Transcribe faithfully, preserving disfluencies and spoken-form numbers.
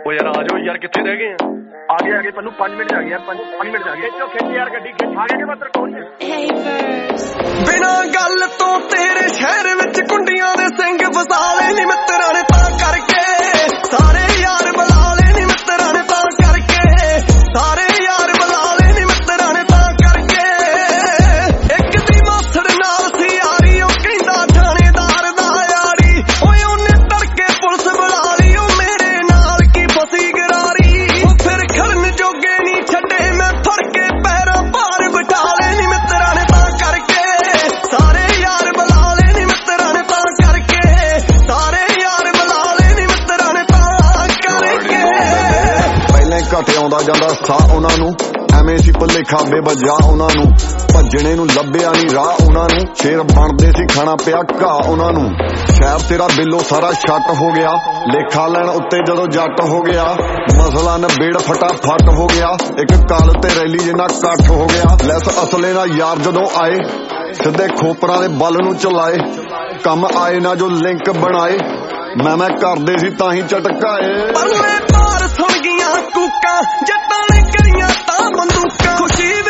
ਉਹ ਯਾਰ ਆ ਜਾਓ ਯਾਰ, ਕਿੱਥੇ ਰਹਿ ਗਏ ਆ? ਆ ਗਏ ਆ ਗਏ ਪੰਨੂ, ਪੰਜ ਮਿੰਟ ਆ ਗਏ ਯਾਰ, ਪੰਜ ਪੰਜ ਮਿੰਟ ਆ ਗਏ। ਖਿੱਚੋ ਖਿੱਚ ਯਾਰ ਗੱਡੀ ਖਿੱਚ। ਆ ਗਏ ਕਿ ਮਤਲਬ ਕੌਣ ਹੈ? ਬਿਨਾਂ ਗੱਲ ਤੋਂ ਤੇਰੇ ਸ਼ਹਿਰ ਵਿੱਚ ਕੁੰਡੀਆਂ ਦੇ ਸਿੰਘ ਫਸਾ ਲੈ ਨੀ ਮਿੱਤਰਾਂ ਨੇ, ਤਾਂ ਕਰਕੇ ਸਾਰੇ ਯਾਰ ਬੁਲਾ ਲੈ ਨੀ ਮਿੱਤਰਾਂ ਨੇ, ਤਾਂ ਕਰਕੇ ਸਾਰੇ ਯਾਰ ਬੁਲਾ ਲੈ ਨੀ ਮਿੱਤਰਾਂ ਨੇ, ਤਾਂ ਕਰਕੇ ਇੱਕ ਦੀ ਮਾਸੜ ਨਾਲ ਸੀ ਯਾਰੀ, ਉਹ ਕਹਿੰਦਾ ਥਾਣੇਦਾਰ ਦਾ ਯਾਰੀ, ਓਏ ਉਹਨੇ ਤੜਕੇ ਪੁਲਿਸ ਬੁਲਾ ਲਈ, ਉਹ ਮੇਰੇ ਨਾਲ ਕੀ ਫਸੀ ਗਰਾਰੀ, ਉਹ ਫਿਰ ਖੜਨ ਜੋਗੇ ਨਹੀਂ ਛੱਡੇ ਮੈਂ ਫੜ ਕੇ ਪੈਰਾਂ ਭਾਰ ਬਿਠਾ ਲੈ ਨੀ ਮਿੱਤਰਾਂ ਨੇ, ਤਾਂ ਕਰਕੇ ਸਾਰੇ ਯਾਰ ਬੁਲਾ ਲੈ ਨੀ ਮਿੱਤਰਾਂ ਨੇ, ਤਾਂ ਕਰਕੇ ਸਾਰੇ ਯਾਰ ਬੁਲਾ ਲੈ ਨੀ ਮਿੱਤਰਾਂ ਨੇ, ਤਾਂ ਕਰਕੇ। ਪਹਿਲਾਂ ਘੱਟ ਆਉਂਦਾ ਜਾਂਦਾ ਸਾਹ ਉਹਨਾਂ ਨੂੰ, ਐਵੇਂ ਸੀ ਭੁਲੇਖਾ ਬੇਵਜ੍ਹਾ ਉਹਨਾਂ ਨੂੰ, ਭੱਜਣੇ ਨੂੰ ਲੱਭਿਆ ਨਹੀਂ ਰਾਹ ਉਹਨਾਂ ਨੂੰ, ਸ਼ੇਰ ਬਣਦੇ ਸੀ ਖਾਣਾ ਪਿਆ ਘਾਹ ਉਹਨਾਂ ਨੂੰ। ਸ਼ਹਿਰ ਤੇਰਾ ਬਿੱਲੋ ਸਾਰਾ ਛੱਟ ਹੋ ਗਿਆ, ਲੇਖਾ ਲੈਣ ਉੱਤੇ ਜਦੋਂ ਜੱਟ ਹੋ ਗਿਆ, ਮਸਲਾ ਨਬੇੜ ਫਟਾਫਟ ਹੋ ਗਿਆ, ਇੱਕ ਕਾਲ ਤੇ ਰੈਲੀ ਜਿੰਨਾ ਇਕੱਠ ਹੋ ਗਿਆ। ਲੈਸ ਅਸਲੇ ਨਾਲ ਯਾਰ ਜਦੋਂ ਆਏ, ਸਿੱਧੇ ਖੋਪਰਾਂ ਦੇ ਬਲ ਨੂੰ ਚਲਾਏ, ਕੰਮ ਆਏ ਨਾ ਜੋ ਲਿੰਕ ਬਣਾਏ, ਮੈਂ ਮੈਂ ਕਰਦੇ ਸੀ ਤਾਂ ਹੀ ਝਟਕਾਏ। ਪਰਲੇ ਪਾਰ ਸੁਣ ਗਈਆਂ ਕੂਕਾਂ, ਜੱਟਾਂ ਨੇ ਕਰੀਆਂ ਤਾਂ ਬੰਦੂਕਾਂ, ਖੁਸ਼ੀ